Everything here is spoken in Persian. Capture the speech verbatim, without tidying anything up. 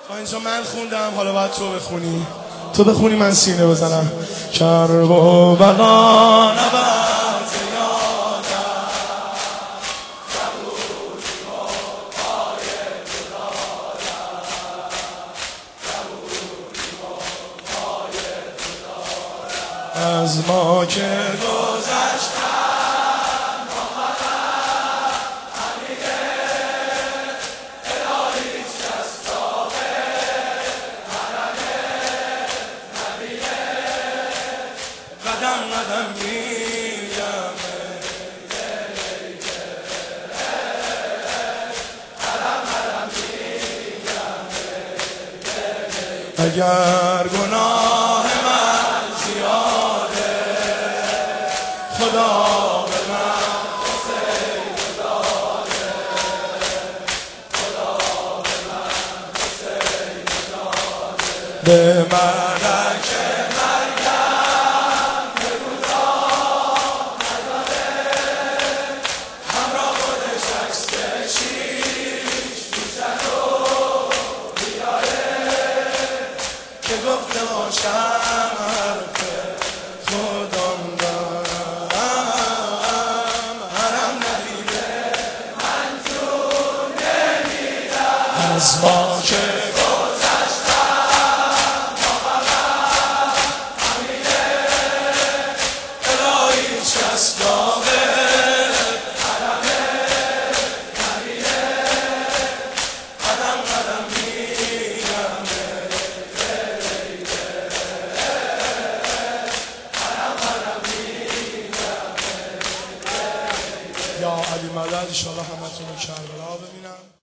تا اینجا من خوندم، حالا باید تو بخونی. تو بخونی من سینه بزنم. کرب و بلا نبرد یادم کبودی و پای تو دادم کبودی و پای تو دادم از ما که گذشتم قدم قدم میگم قدم قدم میگم اگر گناه من زیاده خدا به من حسین داده خدا به من حسین داده به ملک که گفته باشم حرف خودم دارم حرم ندیده من جون نمیدم از ما که